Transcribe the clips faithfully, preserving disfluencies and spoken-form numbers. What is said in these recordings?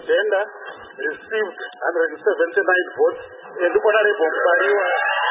Mudenda received one hundred seventy-nine votes and Honorable Mpariwa.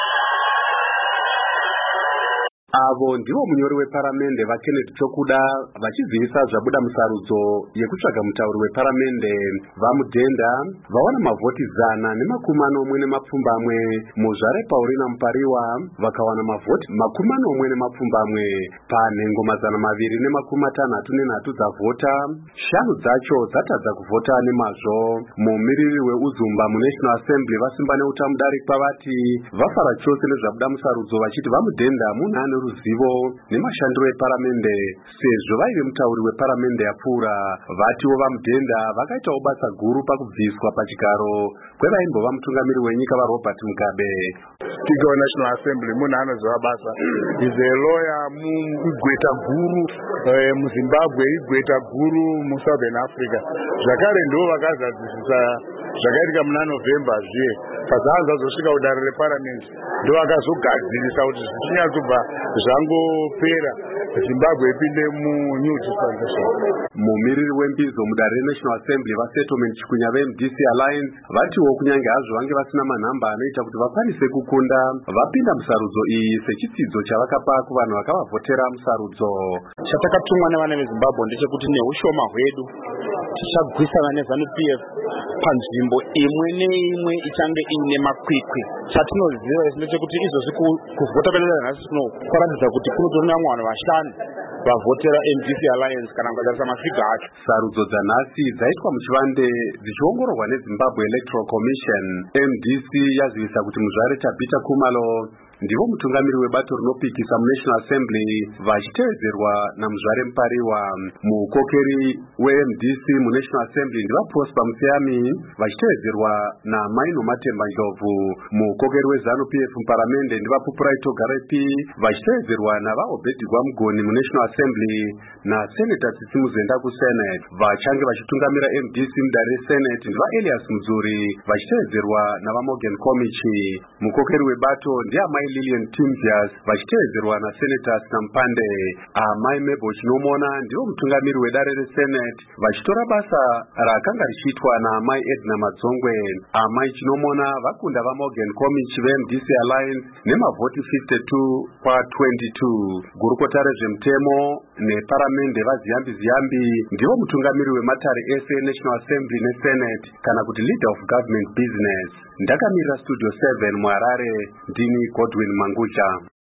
Avo ndivo munyori weparamende vaKenneth Chokuda vachizivisa zvabuda musarudzo yekutsvaga mutauri weparamende vaMudhenda vawana mavhoti zana nemakumi manomwe nemapfumbamwe. Muzvare Paulina Mpariwa vakawana mavhoti makumi manomwe nemapfumbamwe. Panhengo mazana maviri nemakumi matanhatu nenhatu dzavhota, shanu dzacho dzatadza kuvhota nemazvo. Mumiriri weUzumba muNational Assembly vasimba neutamudarikwa vati vafara chose nezvabuda musarudzo vachiti vaMudhenda munhu ane ruzivo nemashandiro eparamende sezvo vaive mutauri weparamende yapfuura. Vatiwo vaMudhenda vakaitawo basa guru pakubviswa pachigaro kwevaimbova mutungamiri wenyika vaRobert Mugabe. Speaker weNational Assembly munhu anoziva basa. Is a lawyer mugweta guru muZimbabwe, igweta guru muSouthern Africa. Zvakare ndivo vakazadzisisa zvakaitika muna November zviye pazanzi azosvika kudare reparamendi ndo vakazogadzirisa kuti zvichinyatsobva zvangopera Zimbabwe ipinde muNew Dispensation. Mumiriri wembizo mudare reNational Assembly vaSettlement Chikunya veM D C Alliance vatiwo kunyange hazvo vange vasina manhamba anoita kuti vakwanise kukunda vapinda musarudzo iyi sechitsidzo chavakapa kuvanhu vakavavhotera musarudzo. Chatakatumwa nevana veZimbabwe ndechekuti neushoma hwedu tichagwisana neZANU P F panzvimbo imwe neimwe ichange ine makwikwi. Chatinoziva isi ndechekuti izvozvi kuvhota kwedu nhasi kuno kwaratidza kuti kunotorina vamwe vanhu vashanu vavhotera M D C Alliance kana kutarisa mafiga acho. Sarudzo dzanhasi dzaitwa muchivande dzichiongororwa neZimbabwe Electoral Commission. M D C yazivisa kuti muzvare Tabita Khumalo ndivo mutungamiri webato rinopikisa muNational Assembly vachitevedzerwa namuzvare Mpariwa. Mukokeri weM D C muNational Assembly ndiva Prosper Musiami vachitevedzerwa naMaino Matemba Ndlovu. Mukokeri weZANU P F muparamende ndiva Pupuraito Garepi vachitevedzerwa navaObedhigwa Mugoni muNational Assembly naSenator Tsitsi Muzenda kuSenate. Vachange vachitungamira M D C mudare reSenate ndiva Elias Muzuri vachitevedzerwa navaMorgan Komichi. Mukokeri webato ndiamai Lillian Timbias vachitevedzerwa naSenators Nampande. Amai Mabel Chinomona ndivo mutungamiri wedare reSenate vachitora basa rakanga richiitwa naamai Edna Madzongwe. Amai Chinomona vakunda vaMorgan Komichi veM D C Alliance nemavhoti fifty-two patwenty-two. Gurukota rezvemutemo neparamende vaZiyambi Ziyambi ndivo mutungamiri wematare ese National Assembly neSenate kana kuti Leader of Government Business. Ndakamirira Studio seven muHarare ndini Godwin Mangucha.